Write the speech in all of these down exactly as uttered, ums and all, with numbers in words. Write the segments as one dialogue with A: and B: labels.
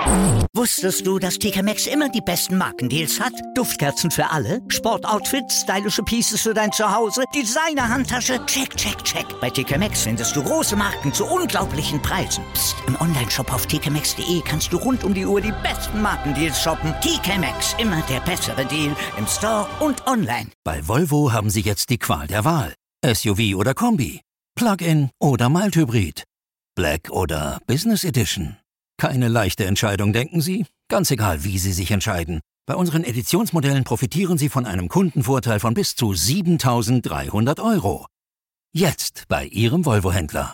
A: Wusstest du, dass T K Maxx immer die besten Markendeals hat? Duftkerzen für alle, Sportoutfits, stylische Pieces für dein Zuhause, Designer-Handtasche, check, check, check. Bei T K Maxx findest du große Marken zu unglaublichen Preisen. Psst. Im Onlineshop auf t k maxx punkt d e kannst du rund um die Uhr die besten Markendeals shoppen. T K Maxx, immer der bessere Deal im Store und online.
B: Bei Volvo haben Sie jetzt die Qual der Wahl. S U V oder Kombi, Plug-in oder Mild-Hybrid, Black oder Business Edition. Keine leichte Entscheidung, denken Sie? Ganz egal, wie Sie sich entscheiden. Bei unseren Editionsmodellen profitieren Sie von einem Kundenvorteil von bis zu siebentausenddreihundert Euro. Jetzt bei Ihrem Volvo-Händler.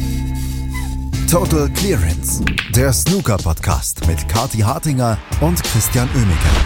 C: Total Clearance, der Snooker-Podcast mit Kathi Hartinger und Christian Oemeke.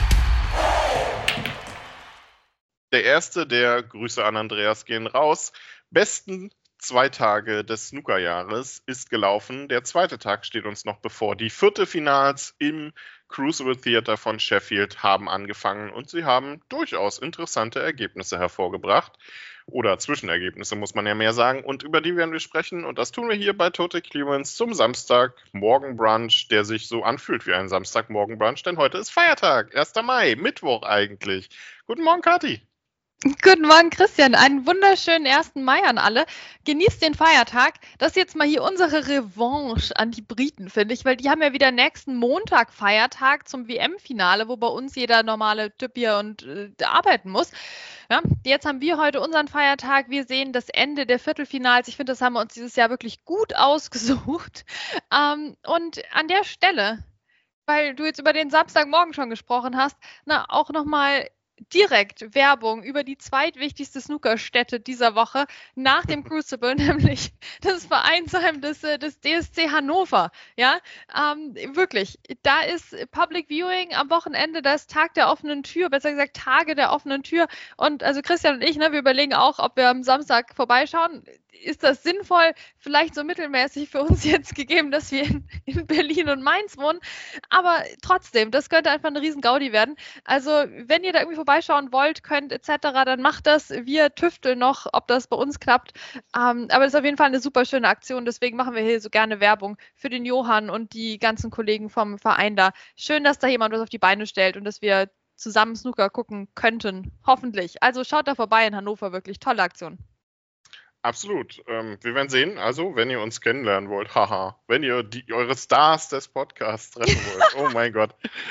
D: Der erste der Grüße an Andreas gehen raus. Besten zwei Tage des Snookerjahres ist gelaufen. Der zweite Tag steht uns noch bevor. Die Viertelfinals im Crucible Theatre von Sheffield haben angefangen und sie haben durchaus interessante Ergebnisse hervorgebracht. Oder Zwischenergebnisse, muss man ja mehr sagen. Und über die werden wir sprechen. Und das tun wir hier bei Total Clearance zum Samstagmorgenbrunch, der sich so anfühlt wie ein Samstagmorgenbrunch. Denn heute ist Feiertag, erster Mai, Mittwoch eigentlich. Guten Morgen, Kathi.
E: Guten Morgen, Christian. Einen wunderschönen ersten Mai an alle. Genießt den Feiertag. Das ist jetzt mal hier unsere Revanche an die Briten, finde ich, weil die haben ja wieder nächsten Montag Feiertag zum W M-Finale, wo bei uns jeder normale Typ hier und äh, arbeiten muss. Ja, jetzt haben wir heute unseren Feiertag. Wir sehen das Ende der Viertelfinals. Ich finde, das haben wir uns dieses Jahr wirklich gut ausgesucht. Ähm, und an der Stelle, weil du jetzt über den Samstagmorgen schon gesprochen hast, na, auch nochmal direkt Werbung über die zweitwichtigste Snookerstätte dieser Woche nach dem Crucible, nämlich das Vereinsheim des, des D S C Hannover. Ja, ähm, wirklich, da ist Public Viewing am Wochenende, da ist Tag der offenen Tür, besser gesagt Tage der offenen Tür. Und also Christian und ich, ne, wir überlegen auch, ob wir am Samstag vorbeischauen. Ist das sinnvoll? Vielleicht so mittelmäßig für uns jetzt gegeben, dass wir in, in Berlin und Mainz wohnen. Aber trotzdem, das könnte einfach eine riesen Gaudi werden. Also wenn ihr da irgendwie vorbeischauen wollt, könnt et cetera, dann macht das. Wir tüfteln noch, ob das bei uns klappt. Ähm, aber das ist auf jeden Fall eine super schöne Aktion. Deswegen machen wir hier so gerne Werbung für den Johann und die ganzen Kollegen vom Verein da. Schön, dass da jemand was auf die Beine stellt und dass wir zusammen Snooker gucken könnten. Hoffentlich. Also schaut da vorbei in Hannover. Wirklich tolle Aktion.
D: Absolut. Ähm, wir werden sehen. Also, wenn ihr uns kennenlernen wollt, haha, wenn ihr die, eure Stars des Podcasts treffen wollt, oh mein Gott.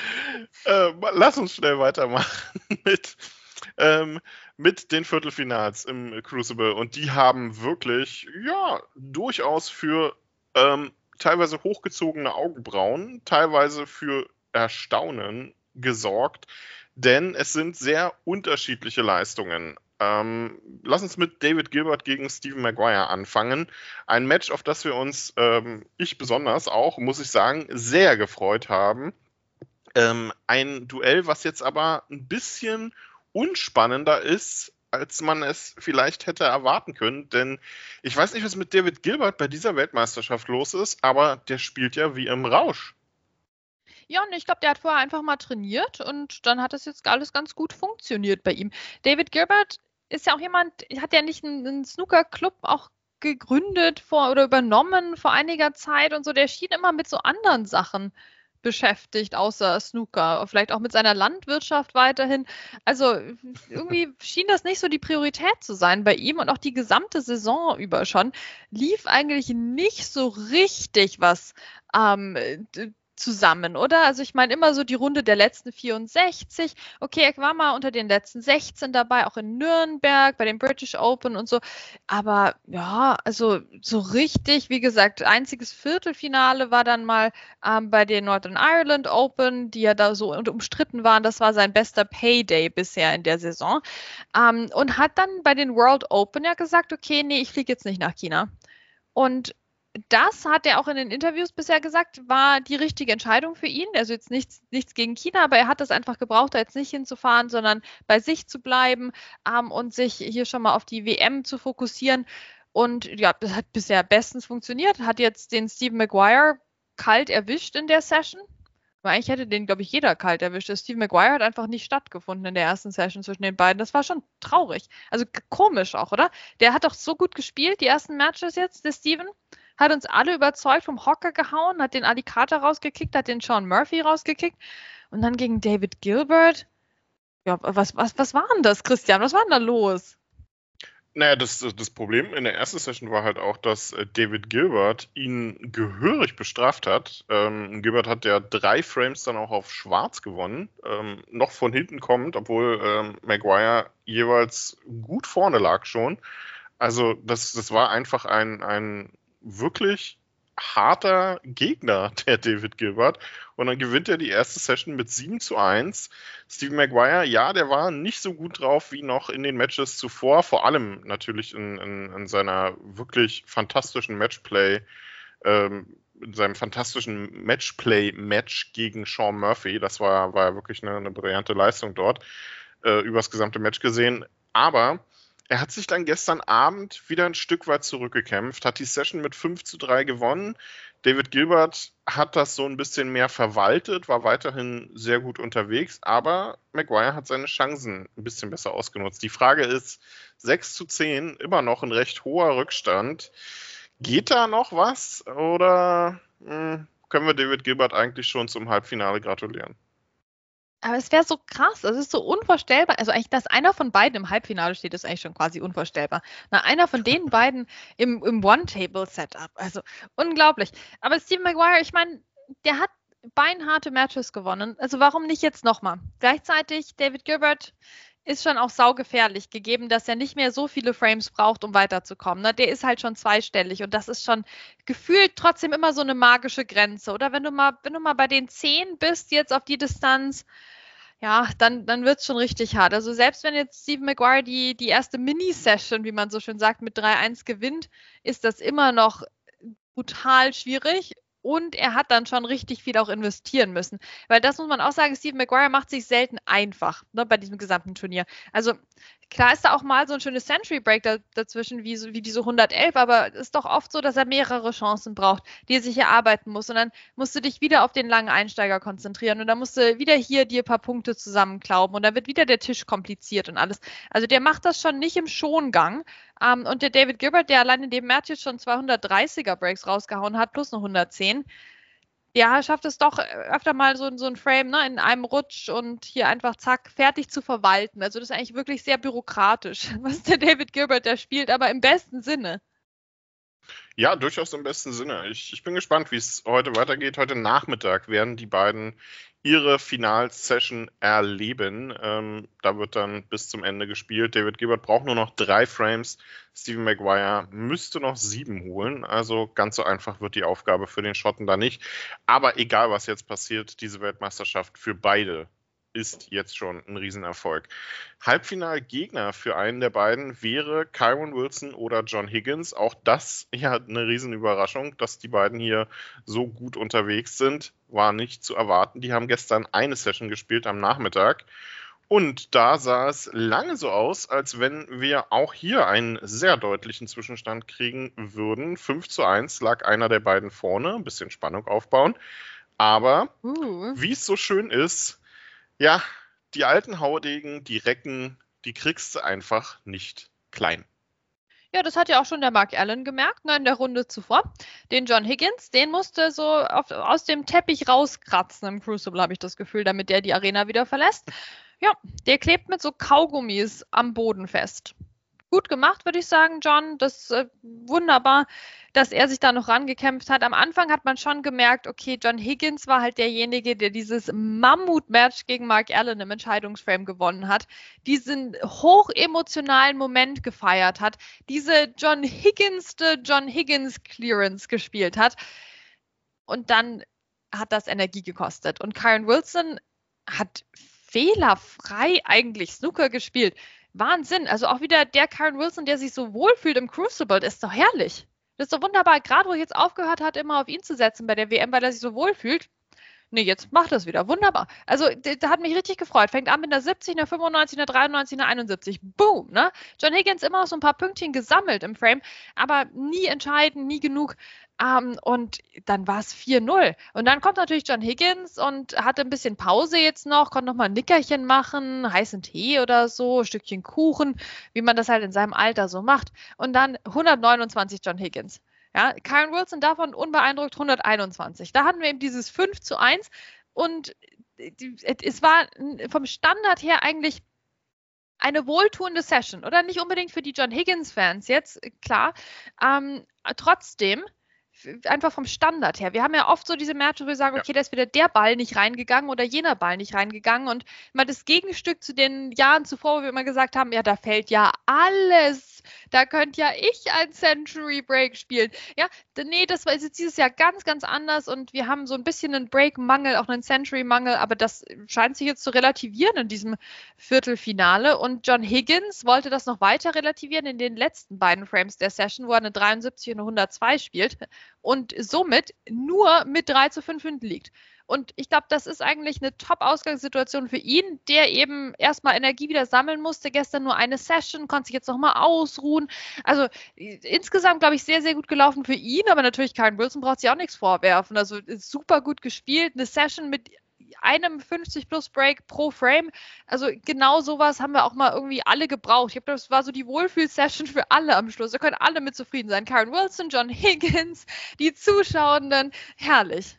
D: Äh, lass uns schnell weitermachen mit, ähm, mit den Viertelfinals im Crucible. Und die haben wirklich, ja, durchaus für ähm, teilweise hochgezogene Augenbrauen, teilweise für Erstaunen gesorgt, denn es sind sehr unterschiedliche Leistungen. Ähm, lass uns mit David Gilbert gegen Stephen Maguire anfangen. Ein Match, auf das wir uns, ähm, ich besonders auch, muss ich sagen, sehr gefreut haben. Ähm, ein Duell, was jetzt aber ein bisschen unspannender ist, als man es vielleicht hätte erwarten können. Denn ich weiß nicht, was mit David Gilbert bei dieser Weltmeisterschaft los ist, aber der spielt ja wie im Rausch.
E: Ja, und ich glaube, der hat vorher einfach mal trainiert und dann hat das jetzt alles ganz gut funktioniert bei ihm. David Gilbert ist ja auch jemand, hat ja nicht einen, einen Snooker-Club auch gegründet vor oder übernommen vor einiger Zeit und so. Der schien immer mit so anderen Sachen beschäftigt, außer Snooker. Vielleicht auch mit seiner Landwirtschaft weiterhin. Also irgendwie schien das nicht so die Priorität zu sein bei ihm und auch die gesamte Saison über schon lief eigentlich nicht so richtig was ähm, zusammen, oder? Also ich meine immer so die Runde der letzten vierundsechzig. Okay, er war mal unter den letzten sechzehn dabei, auch in Nürnberg, bei den British Open und so. Aber ja, also so richtig, wie gesagt, einziges Viertelfinale war dann mal ähm, bei den Northern Ireland Open, die ja da so umstritten waren. Das war sein bester Payday bisher in der Saison. Ähm, und hat dann bei den World Open ja gesagt, okay, nee, ich fliege jetzt nicht nach China. Und das hat er auch in den Interviews bisher gesagt, war die richtige Entscheidung für ihn. Also jetzt nichts, nichts gegen China, aber er hat das einfach gebraucht, da jetzt nicht hinzufahren, sondern bei sich zu bleiben ähm, und sich hier schon mal auf die W M zu fokussieren. Und ja, das hat bisher bestens funktioniert. Hat jetzt den Stephen Maguire kalt erwischt in der Session. Aber eigentlich hätte den, glaube ich, jeder kalt erwischt. Der Stephen Maguire hat einfach nicht stattgefunden in der ersten Session zwischen den beiden. Das war schon traurig. Also komisch auch, oder? Der hat doch so gut gespielt, die ersten Matches jetzt, der Stephen. hat uns alle überzeugt, vom Hocker gehauen, hat den Ali Carter rausgekickt, hat den Sean Murphy rausgekickt und dann gegen David Gilbert. Ja, was, was, was war denn das, Christian? Was war denn da los?
D: Naja, das, das Problem in der ersten Session war halt auch, dass David Gilbert ihn gehörig bestraft hat. Ähm, Gilbert hat ja drei Frames dann auch auf Schwarz gewonnen, ähm, noch von hinten kommend, obwohl ähm, Maguire jeweils gut vorne lag schon. Also das, das war einfach ein, ein wirklich harter Gegner, der David Gilbert. Und dann gewinnt er die erste Session mit sieben zu eins. Steven Maguire, ja, der war nicht so gut drauf wie noch in den Matches zuvor. Vor allem natürlich in, in, in seiner wirklich fantastischen Matchplay, ähm, in seinem fantastischen Matchplay-Match gegen Sean Murphy. Das war, war wirklich eine, eine brillante Leistung dort, äh, übers gesamte Match gesehen. Aber er hat sich dann gestern Abend wieder ein Stück weit zurückgekämpft, hat die Session mit fünf zu drei gewonnen. David Gilbert hat das so ein bisschen mehr verwaltet, war weiterhin sehr gut unterwegs, aber Maguire hat seine Chancen ein bisschen besser ausgenutzt. Die Frage ist, sechs zu zehn, immer noch ein recht hoher Rückstand. Geht da noch was oder mh, können wir David Gilbert eigentlich schon zum Halbfinale gratulieren?
E: Aber es wäre so krass, es ist so unvorstellbar. Also eigentlich, dass einer von beiden im Halbfinale steht, ist eigentlich schon quasi unvorstellbar. Na, einer von den beiden im, im One-Table-Setup. Also unglaublich. Aber Steven Maguire, ich meine, der hat beinharte Matches gewonnen. Also warum nicht jetzt nochmal? Gleichzeitig, David Gilbert ist schon auch saugefährlich, gegeben, dass er nicht mehr so viele Frames braucht, um weiterzukommen. Ne? Der ist halt schon zweistellig und das ist schon gefühlt trotzdem immer so eine magische Grenze. Oder wenn du mal, wenn du mal bei den zehn bist, jetzt auf die Distanz, ja, dann, dann wird es schon richtig hart. Also selbst wenn jetzt Steven Maguire die, die erste Mini-Session, wie man so schön sagt, mit drei eins gewinnt, ist das immer noch brutal schwierig. Und er hat dann schon richtig viel auch investieren müssen. Weil das muss man auch sagen, Steven Maguire macht sich selten einfach, ne, bei diesem gesamten Turnier. Also klar ist da auch mal so ein schönes Century Break da, dazwischen, wie, so, wie diese hundertelf, aber es ist doch oft so, dass er mehrere Chancen braucht, die er sich erarbeiten muss. Und dann musst du dich wieder auf den langen Einsteiger konzentrieren und dann musst du wieder hier dir ein paar Punkte zusammenklauben und dann wird wieder der Tisch kompliziert und alles. Also der macht das schon nicht im Schongang. Um, und der David Gilbert, der allein in dem Match jetzt schon zweihundertdreißiger Breaks rausgehauen hat, plus noch hundertzehn, ja, schafft es doch öfter mal so, so ein Frame, ne, in einem Rutsch und hier einfach zack, fertig zu verwalten. Also das ist eigentlich wirklich sehr bürokratisch, was der David Gilbert da spielt, aber im besten Sinne.
D: Ja, durchaus im besten Sinne. Ich, ich bin gespannt, wie es heute weitergeht. Heute Nachmittag werden die beiden ihre Finalsession erleben. Ähm, da wird dann bis zum Ende gespielt. David Gilbert braucht nur noch drei Frames. Steven Maguire müsste noch sieben holen. Also ganz so einfach wird die Aufgabe für den Schotten da nicht. Aber egal, was jetzt passiert, diese Weltmeisterschaft für beide ist jetzt schon ein Riesenerfolg. Halbfinalgegner für einen der beiden wäre Kyron Wilson oder John Higgins. Auch das ja eine Riesenüberraschung, dass die beiden hier so gut unterwegs sind. War nicht zu erwarten. Die haben gestern eine Session gespielt am Nachmittag. Und da sah es lange so aus, als wenn wir auch hier einen sehr deutlichen Zwischenstand kriegen würden. fünf zu eins lag einer der beiden vorne. Ein bisschen Spannung aufbauen. Aber uh. wie es so schön ist, ja, die alten Haudegen, die Recken, die kriegst du einfach nicht klein.
E: Ja, das hat ja auch schon der Mark Allen gemerkt, ne, in der Runde zuvor. Den John Higgins, den musste so auf, aus dem Teppich rauskratzen im Crucible, habe ich das Gefühl, damit der die Arena wieder verlässt. Ja, der klebt mit so Kaugummis am Boden fest. Gut gemacht, würde ich sagen, John. Das ist äh, wunderbar, dass er sich da noch rangekämpft hat. Am Anfang hat man schon gemerkt, okay, John Higgins war halt derjenige, der dieses Mammut-Match gegen Mark Allen im Entscheidungsframe gewonnen hat, diesen hochemotionalen Moment gefeiert hat, diese John Higginste John Higgins Clearance gespielt hat. Und dann hat das Energie gekostet. Und Kyron Wilson hat fehlerfrei eigentlich Snooker gespielt. Wahnsinn. Also auch wieder der Kyron Wilson, der sich so wohlfühlt im Crucible, das ist doch herrlich. Das ist doch wunderbar. Gerade wo ich jetzt aufgehört hat, immer auf ihn zu setzen bei der W M, weil er sich so wohlfühlt. Nee, jetzt macht er es wieder. Wunderbar. Also, da hat mich richtig gefreut. Fängt an mit einer siebzig, einer fünfundneunzig, einer dreiundneunzig, einer einundsiebzig. Boom, ne? John Higgins immer noch so ein paar Pünktchen gesammelt im Frame, aber nie entscheidend, nie genug. Um, und dann war es vier null. Und dann kommt natürlich John Higgins und hatte ein bisschen Pause jetzt noch, konnte noch mal ein Nickerchen machen, heißen Tee oder so, ein Stückchen Kuchen, wie man das halt in seinem Alter so macht. Und dann hundertneunundzwanzig John Higgins. Ja, Kyren Wilson davon unbeeindruckt hunderteinundzwanzig. Da hatten wir eben dieses fünf zu eins und es war vom Standard her eigentlich eine wohltuende Session, oder? Nicht unbedingt für die John Higgins-Fans jetzt, klar. Ähm, trotzdem, einfach vom Standard her. Wir haben ja oft so diese Matches, wo wir sagen, okay, da ist wieder der Ball nicht reingegangen oder jener Ball nicht reingegangen. Und mal das Gegenstück zu den Jahren zuvor, wo wir immer gesagt haben, ja, da fällt ja alles. Da könnte ja ich ein Century Break spielen. Ja, nee, das war jetzt dieses Jahr ganz, ganz anders und wir haben so ein bisschen einen Break-Mangel, auch einen Century-Mangel, aber das scheint sich jetzt zu relativieren in diesem Viertelfinale. Und John Higgins wollte das noch weiter relativieren in den letzten beiden Frames der Session, wo er eine dreiundsiebzig und eine hundertzwei spielt und somit nur mit drei zu fünf hinten liegt. Und ich glaube, das ist eigentlich eine Top-Ausgangssituation für ihn, der eben erstmal Energie wieder sammeln musste. Gestern nur eine Session, konnte sich jetzt nochmal ausruhen. Also insgesamt, glaube ich, sehr, sehr gut gelaufen für ihn. Aber natürlich, Kyren Wilson braucht sich auch nichts vorwerfen. Also super gut gespielt. Eine Session mit einem fünfzig plus Break pro Frame. Also genau sowas haben wir auch mal irgendwie alle gebraucht. Ich glaube, das war so die Wohlfühl-Session für alle am Schluss. Da können alle mit zufrieden sein. Kyren Wilson, John Higgins, die Zuschauenden. Herrlich.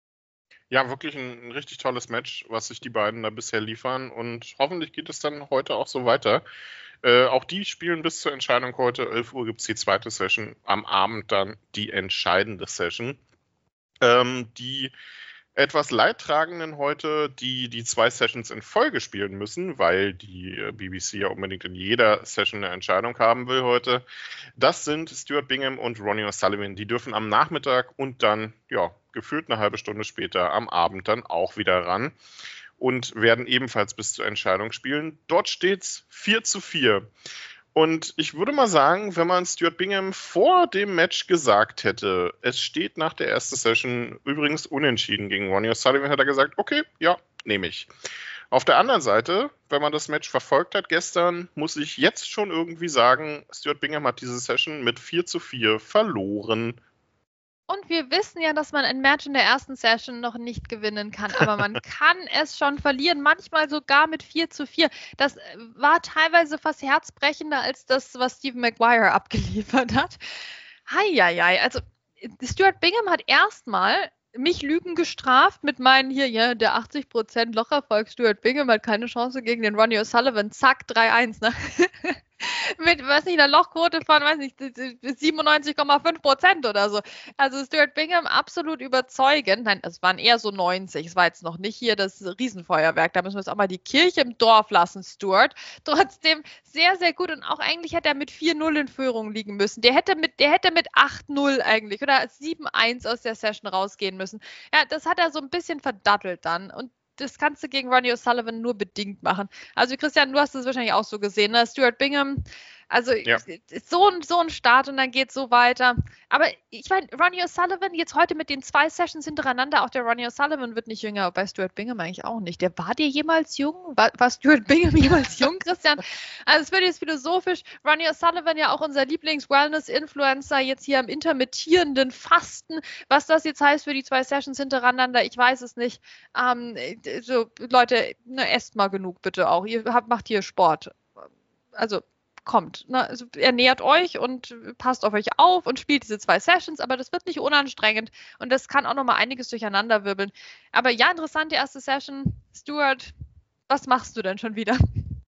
D: Ja, wirklich ein, ein richtig tolles Match, was sich die beiden da bisher liefern und hoffentlich geht es dann heute auch so weiter. Äh, auch die spielen bis zur Entscheidung heute. elf Uhr gibt es die zweite Session, am Abend dann die entscheidende Session. Ähm, die etwas Leidtragenden heute, die die zwei Sessions in Folge spielen müssen, weil die B B C ja unbedingt in jeder Session eine Entscheidung haben will heute. Das sind Stuart Bingham und Ronnie O'Sullivan. Die dürfen am Nachmittag und dann, ja, gefühlt eine halbe Stunde später am Abend dann auch wieder ran und werden ebenfalls bis zur Entscheidung spielen. Dort steht's vier zu vier. Und ich würde mal sagen, wenn man Stuart Bingham vor dem Match gesagt hätte, es steht nach der ersten Session übrigens unentschieden gegen Ronnie O'Sullivan, hätte er gesagt, okay, ja, nehme ich. Auf der anderen Seite, wenn man das Match verfolgt hat gestern, muss ich jetzt schon irgendwie sagen, Stuart Bingham hat diese Session mit vier zu vier verloren.
E: Und wir wissen ja, dass man ein Match in der ersten Session noch nicht gewinnen kann, aber man kann es schon verlieren, manchmal sogar mit vier zu vier. Das war teilweise fast herzbrechender als das, was Stephen Maguire abgeliefert hat. Heieiei, also Stuart Bingham hat erstmal mich Lügen gestraft mit meinen hier, ja, der achtzig Prozent Locherfolg Stuart Bingham hat keine Chance gegen den Ronnie O'Sullivan, zack, drei eins, ne? Mit, weiß nicht, einer Lochquote von, weiß nicht, siebenundneunzig Komma fünf Prozent oder so. Also Stuart Bingham absolut überzeugend. Nein, es waren eher so neunzig. Es war jetzt noch nicht hier das Riesenfeuerwerk. Da müssen wir jetzt auch mal die Kirche im Dorf lassen, Stuart. Trotzdem sehr, sehr gut. Und auch eigentlich hätte er mit vier null in Führung liegen müssen. Der hätte mit, der hätte mit acht null eigentlich oder sieben eins aus der Session rausgehen müssen. Ja, das hat er so ein bisschen verdattelt dann. Und das kannst du gegen Ronnie O'Sullivan nur bedingt machen. Also Christian, du hast es wahrscheinlich auch so gesehen, ne? Stuart Bingham, also ja. so, ein, so ein Start und dann geht es so weiter. Aber ich meine, Ronnie O'Sullivan jetzt heute mit den zwei Sessions hintereinander, auch der Ronnie O'Sullivan wird nicht jünger, bei Stuart Bingham eigentlich auch nicht. Der war dir jemals jung? War, war Stuart Bingham jemals jung, Christian? Also es wird jetzt philosophisch. Ronnie O'Sullivan ja auch unser Lieblings-Wellness-Influencer jetzt hier am intermittierenden Fasten. Was das jetzt heißt für die zwei Sessions hintereinander, ich weiß es nicht. Ähm, so, Leute, ne, esst mal genug bitte auch. Ihr habt, macht hier Sport. Also kommt. Ne? Also ernährt euch und passt auf euch auf und spielt diese zwei Sessions, aber das wird nicht unanstrengend und das kann auch nochmal einiges durcheinander wirbeln. Aber ja, interessante erste Session. Stuart, was machst du denn schon wieder?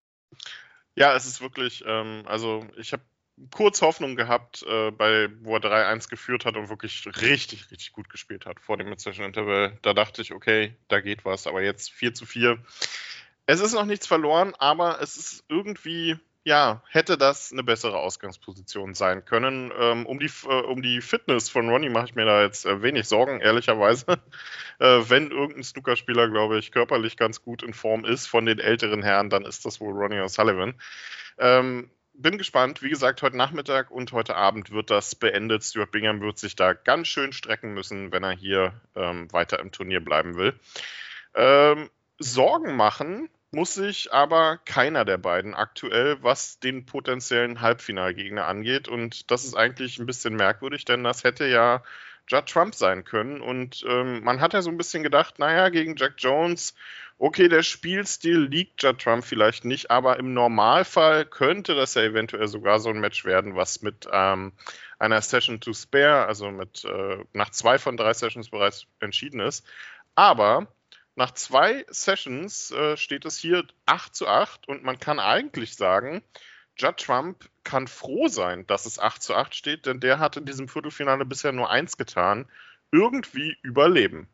D: Ja, es ist wirklich, ähm, also ich habe kurz Hoffnung gehabt, äh, bei, wo er drei eins geführt hat und wirklich richtig, richtig gut gespielt hat vor dem Mid-Session-Interval. Da dachte ich, okay, da geht was, aber jetzt vier zu vier. Es ist noch nichts verloren, aber es ist irgendwie, ja, hätte das eine bessere Ausgangsposition sein können. Ähm, um, die, äh, um die Fitness von Ronnie mache ich mir da jetzt äh, wenig Sorgen, ehrlicherweise. äh, wenn irgendein Snookerspieler, glaube ich, körperlich ganz gut in Form ist von den älteren Herren, dann ist das wohl Ronnie O'Sullivan. Ähm, bin gespannt. Wie gesagt, heute Nachmittag und heute Abend wird das beendet. Stuart Bingham wird sich da ganz schön strecken müssen, wenn er hier ähm, weiter im Turnier bleiben will. Ähm, Sorgen machen muss sich aber keiner der beiden aktuell, was den potenziellen Halbfinalgegner angeht. Und das ist eigentlich ein bisschen merkwürdig, denn das hätte ja Judd Trump sein können. Und ähm, man hat ja so ein bisschen gedacht, naja, gegen Jack Jones, okay, der Spielstil liegt Judd Trump vielleicht nicht, aber im Normalfall könnte das ja eventuell sogar so ein Match werden, was mit ähm, einer Session to spare, also mit äh, nach zwei von drei Sessions bereits entschieden ist. Aber nach zwei Sessions äh, steht es hier acht zu acht und man kann eigentlich sagen, Judd Trump kann froh sein, dass es acht zu acht steht, denn der hat in diesem Viertelfinale bisher nur eins getan, irgendwie überleben.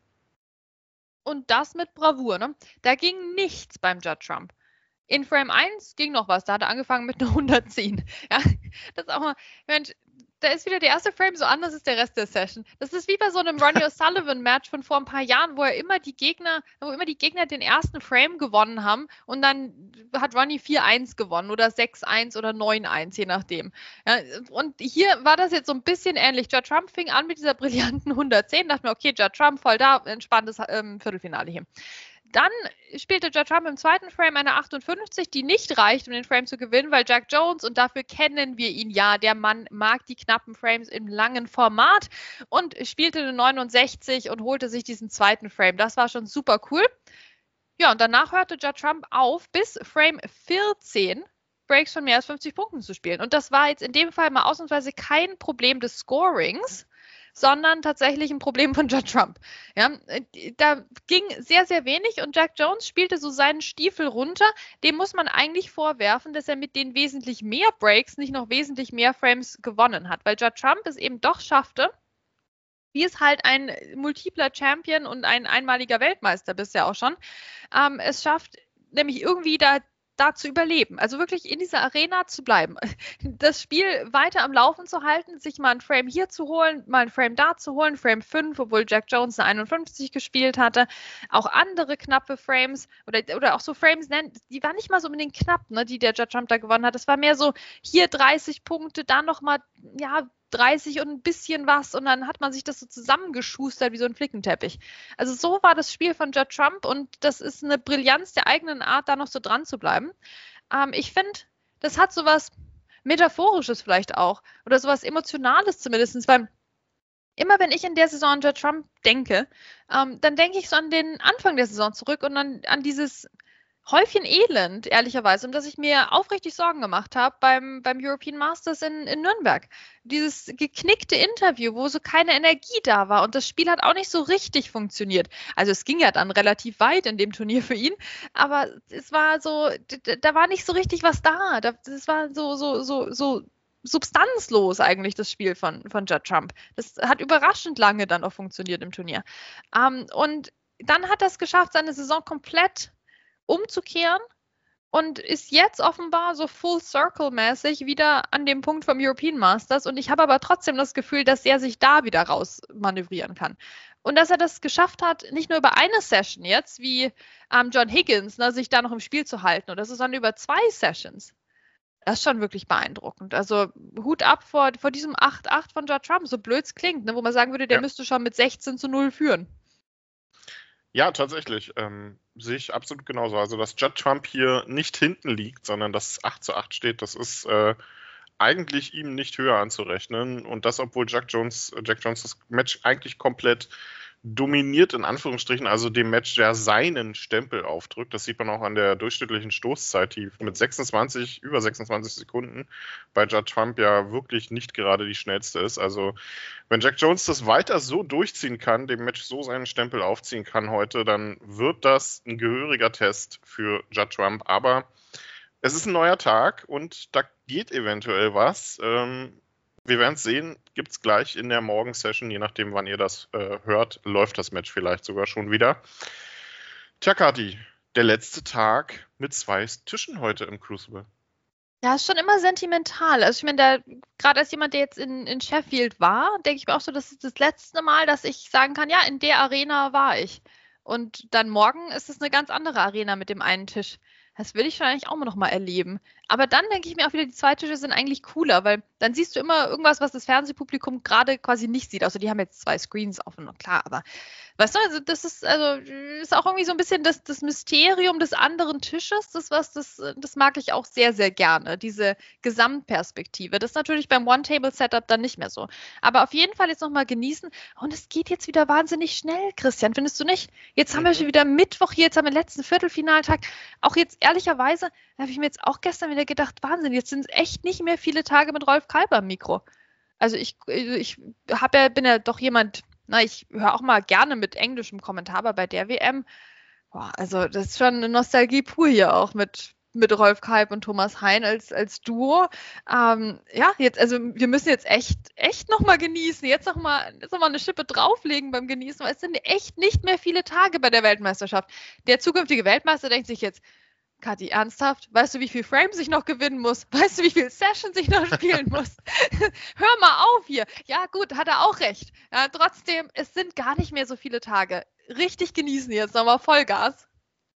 E: Und das mit Bravour, ne? Da ging nichts beim Judd Trump. In Frame eins ging noch was, da hat er angefangen mit einer hundertzehn. Ja, das ist auch mal, Mensch, da ist wieder der erste Frame so anders als der Rest der Session. Das ist wie bei so einem Ronnie O'Sullivan-Match von vor ein paar Jahren, wo er immer die Gegner, wo immer die Gegner den ersten Frame gewonnen haben und dann hat Ronnie vier eins gewonnen oder sechs eins oder neun eins, je nachdem. Ja, und hier war das jetzt so ein bisschen ähnlich. Judd Trump fing an mit dieser brillanten hundertzehn, dachte mir, okay, Judd Trump voll da, entspanntes ähm, Viertelfinale hier. Dann spielte Judd Trump im zweiten Frame eine achtundfünfzig, die nicht reicht, um den Frame zu gewinnen, weil Jack Jones, und dafür kennen wir ihn ja, der Mann mag die knappen Frames im langen Format, und spielte eine neunundsechzig und holte sich diesen zweiten Frame. Das war schon super cool. Ja, und danach hörte Judd Trump auf, bis Frame vierzehn Breaks von mehr als fünfzig Punkten zu spielen. Und das war jetzt in dem Fall mal ausnahmsweise kein Problem des Scorings, sondern tatsächlich ein Problem von Judd Trump. Ja, da ging sehr, sehr wenig und Jack Jones spielte so seinen Stiefel runter. Dem muss man eigentlich vorwerfen, dass er mit den wesentlich mehr Breaks nicht noch wesentlich mehr Frames gewonnen hat, weil Judd Trump es eben doch schaffte, wie es halt ein multipler Champion und ein einmaliger Weltmeister bisher auch schon, ähm, es schafft, nämlich irgendwie da da zu überleben, also wirklich in dieser Arena zu bleiben, das Spiel weiter am Laufen zu halten, sich mal ein Frame hier zu holen, mal ein Frame da zu holen, Frame fünf, obwohl Jack Jones eine einundfünfzig gespielt hatte, auch andere knappe Frames oder, oder auch so Frames, die waren nicht mal so unbedingt knapp, ne, die der Judd Trump da gewonnen hat, das war mehr so, hier dreißig Punkte, da nochmal, ja, dreißig und ein bisschen was und dann hat man sich das so zusammengeschustert wie so ein Flickenteppich. Also so war das Spiel von Judd Trump und das ist eine Brillanz der eigenen Art, da noch so dran zu bleiben. Ähm, ich finde, das hat sowas Metaphorisches vielleicht auch oder sowas Emotionales zumindest, weil immer wenn ich in der Saison an Judd Trump denke, ähm, dann denke ich so an den Anfang der Saison zurück und an, an dieses Häufchen Elend, ehrlicherweise, um das ich mir aufrichtig Sorgen gemacht habe beim, beim European Masters in, in Nürnberg. Dieses geknickte Interview, wo so keine Energie da war und das Spiel hat auch nicht so richtig funktioniert. Also es ging ja dann relativ weit in dem Turnier für ihn, aber es war so, da war nicht so richtig was da. Das war so, so, so, so substanzlos eigentlich, das Spiel von, von Judd Trump. Das hat überraschend lange dann auch funktioniert im Turnier. Um, und dann hat er es geschafft, seine Saison komplett umzukehren und ist jetzt offenbar so Full-Circle-mäßig wieder an dem Punkt vom European Masters und ich habe aber trotzdem das Gefühl, dass er sich da wieder raus manövrieren kann. Und dass er das geschafft hat, nicht nur über eine Session jetzt, wie ähm, John Higgins, ne, sich da noch im Spiel zu halten, oder das ist dann über zwei Sessions. Das ist schon wirklich beeindruckend. Also Hut ab vor, vor diesem acht acht von Judd Trump, so blöd es klingt, ne, wo man sagen würde, der ja. müsste schon mit sechzehn zu null führen.
D: Ja, tatsächlich. Ähm, sehe ich absolut genauso. Also, dass Judd Trump hier nicht hinten liegt, sondern dass es acht zu acht steht, das ist äh, eigentlich ihm nicht höher anzurechnen. Und das, obwohl Jack Jones, Jack Jones das Match eigentlich komplett dominiert, in Anführungsstrichen, also dem Match, der seinen Stempel aufdrückt. Das sieht man auch an der durchschnittlichen Stoßzeit, die mit sechsundzwanzig, über sechsundzwanzig Sekunden bei Judd Trump ja wirklich nicht gerade die schnellste ist. Also wenn Jack Jones das weiter so durchziehen kann, dem Match so seinen Stempel aufziehen kann heute, dann wird das ein gehöriger Test für Judd Trump. Aber es ist ein neuer Tag und da geht eventuell was. Ähm, Wir werden es sehen, gibt es gleich in der Morgensession, je nachdem, wann ihr das äh, hört, läuft das Match vielleicht sogar schon wieder. Tja, Kathi, der letzte Tag mit zwei Tischen heute im Crucible.
E: Ja, ist schon immer sentimental. Also ich meine, gerade als jemand, der jetzt in, in Sheffield war, denke ich mir auch so, das ist das letzte Mal, dass ich sagen kann, ja, in der Arena war ich. Und dann morgen ist es eine ganz andere Arena mit dem einen Tisch. Das will ich wahrscheinlich auch noch mal erleben. Aber dann denke ich mir auch wieder, die Zweitische sind eigentlich cooler, weil dann siehst du immer irgendwas, was das Fernsehpublikum gerade quasi nicht sieht. Also die haben jetzt zwei Screens offen, klar, aber weißt du, also das ist, also ist auch irgendwie so ein bisschen das, das Mysterium des anderen Tisches, das was, das, das mag ich auch sehr, sehr gerne, diese Gesamtperspektive. Das ist natürlich beim One-Table-Setup dann nicht mehr so. Aber auf jeden Fall jetzt nochmal genießen. Und es geht jetzt wieder wahnsinnig schnell, Christian, findest du nicht? Jetzt haben mhm. wir schon wieder Mittwoch hier, jetzt haben wir den letzten Viertelfinaltag. Auch jetzt ehrlicherweise habe ich mir jetzt auch gestern wieder gedacht, Wahnsinn, jetzt sind es echt nicht mehr viele Tage mit Rolf Kalber im Mikro. Also ich, ich hab ja, bin ja doch jemand, na, ich höre auch mal gerne mit englischem Kommentar, aber bei der W M, boah, also das ist schon eine Nostalgie pur hier auch mit, mit Rolf Kalb und Thomas Hein als, als Duo. Ähm, ja, jetzt, also wir müssen jetzt echt, echt nochmal genießen, jetzt nochmal noch mal eine Schippe drauflegen beim Genießen, weil es sind echt nicht mehr viele Tage bei der Weltmeisterschaft. Der zukünftige Weltmeister denkt sich jetzt, Kathi, ernsthaft? Weißt du, wie viel Frames ich noch gewinnen muss? Weißt du, wie viel Sessions ich noch spielen muss? Hör mal auf hier. Ja gut, hat er auch recht. Ja, trotzdem, es sind gar nicht mehr so viele Tage. Richtig genießen jetzt nochmal Vollgas.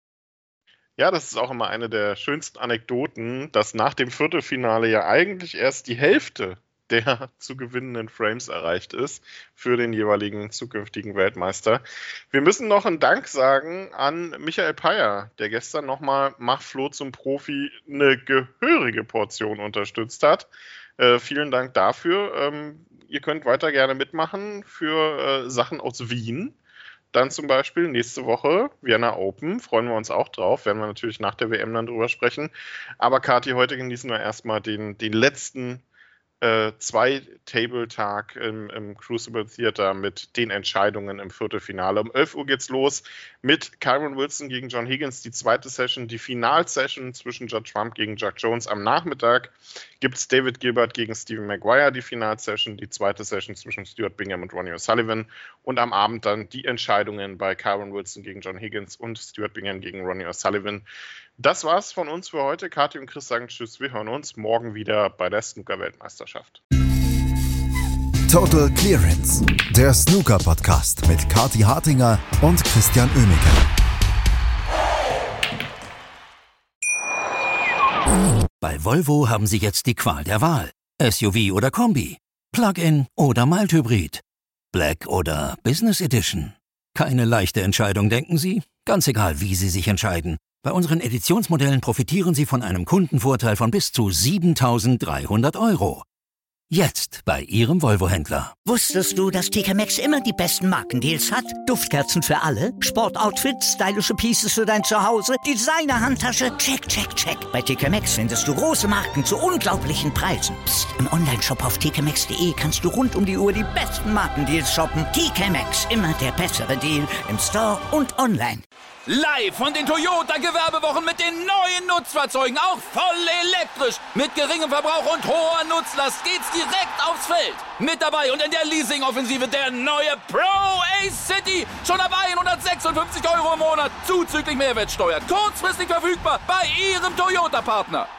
D: Ja, das ist auch immer eine der schönsten Anekdoten, dass nach dem Viertelfinale ja eigentlich erst die Hälfte der zu gewinnenden Frames erreicht ist für den jeweiligen zukünftigen Weltmeister. Wir müssen noch einen Dank sagen an Michael Peyer, der gestern nochmal Mach Flo zum Profi eine gehörige Portion unterstützt hat. Äh, vielen Dank dafür. Ähm, ihr könnt weiter gerne mitmachen für äh, Sachen aus Wien. Dann zum Beispiel nächste Woche Vienna Open, freuen wir uns auch drauf, werden wir natürlich nach der W M dann drüber sprechen. Aber Kathi, heute genießen wir erstmal den, den letzten Äh, zwei Table-Tag im, im Crucible Theater mit den Entscheidungen im Viertelfinale. Um elf Uhr geht's los mit Kyron Wilson gegen John Higgins, die zweite Session, die Finalsession zwischen Judd Trump gegen Jack Jones. Am Nachmittag gibt's David Gilbert gegen Stephen Maguire, die Finalsession, die zweite Session zwischen Stuart Bingham und Ronnie O'Sullivan. Und am Abend dann die Entscheidungen bei Kyron Wilson gegen John Higgins und Stuart Bingham gegen Ronnie O'Sullivan. Das war's von uns für heute. Kathi und Chris sagen Tschüss. Wir hören uns morgen wieder bei der Snooker-Weltmeisterschaft.
C: Total Clearance, der Snooker-Podcast mit Kathi Hartinger und Christian Oemeke.
B: Bei Volvo haben Sie jetzt die Qual der Wahl. S U V oder Kombi, Plug-in oder Mild-Hybrid, Black oder Business Edition. Keine leichte Entscheidung, denken Sie? Ganz egal, wie Sie sich entscheiden. Bei unseren Editionsmodellen profitieren Sie von einem Kundenvorteil von bis zu siebentausenddreihundert Euro. Jetzt bei Ihrem Volvo-Händler.
A: Wusstest du, dass T K Maxx immer die besten Markendeals hat? Duftkerzen für alle, Sportoutfits, stylische Pieces für dein Zuhause, Designer-Handtasche, check, check, check. Bei T K Maxx findest du große Marken zu unglaublichen Preisen. Psst. Im Onlineshop auf t k maxx punkt d e kannst du rund um die Uhr die besten Markendeals shoppen. T K Maxx, immer der bessere Deal im Store und online.
F: Live von den Toyota-Gewerbewochen mit den neuen Nutzfahrzeugen, auch voll elektrisch. Mit geringem Verbrauch und hoher Nutzlast geht's direkt aufs Feld. Mit dabei und in der Leasing-Offensive der neue Pro-Ace-City. Schon ab hundertsechsundfünfzig Euro im Monat, zuzüglich Mehrwertsteuer. Kurzfristig verfügbar bei Ihrem Toyota-Partner.